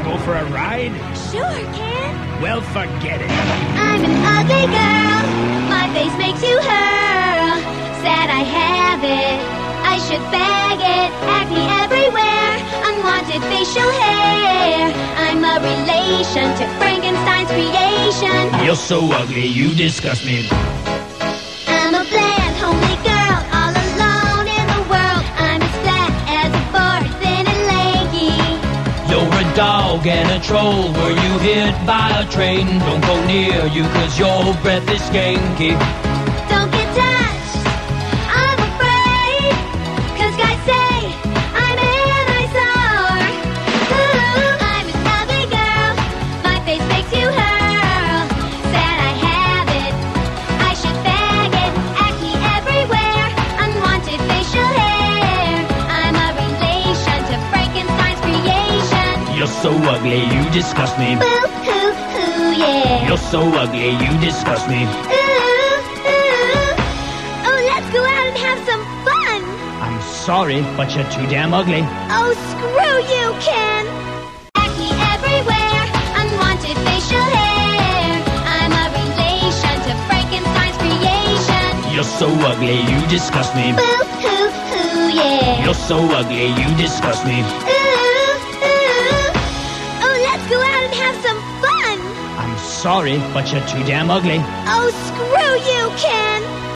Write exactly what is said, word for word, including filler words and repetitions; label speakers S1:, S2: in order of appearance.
S1: go for a ride?
S2: Sure, Ken.
S1: Well, forget it.
S2: I'm an ugly girl. My face makes you hurl. Sad I have it. I should bag it. Acne everywhere. Unwanted facial hair. I'm a relation to Frankenstein's creation.
S1: You're so ugly, you disgust me.
S2: I'm a bland, homely girl, all alone in the world. I'm as flat as a board, thin and lanky.
S3: You're a dog and a troll. Were you hit by a train? Don't go near you, cause your breath is skanky.
S2: Don't get touched, I'm afraid, cause guys say I'm an eyesore. Ooh, I'm an ugly girl, my face makes you hurl. Sad I have it, I should bag it. Acne everywhere, unwanted facial hair. I'm a relation to Frankenstein's creation.
S1: You're so ugly, you disgust me.
S2: Boo hoo hoo, yeah.
S1: You're so ugly, you disgust me.
S2: Ooh, ooh. Oh, let's go out and have some fun.
S1: I'm sorry, but you're too damn ugly.
S2: Oh, screw you, Ken. Acne everywhere, unwanted facial hair. I'm a relation to Frankenstein's creation.
S1: You're so ugly, you disgust me.
S2: Boo hoo hoo, yeah.
S1: You're so ugly, you disgust me.
S2: Ooh, ooh. Oh, let's go out and have some fun.
S1: I'm sorry, but you're too damn ugly.
S2: Oh, screw you, Ken.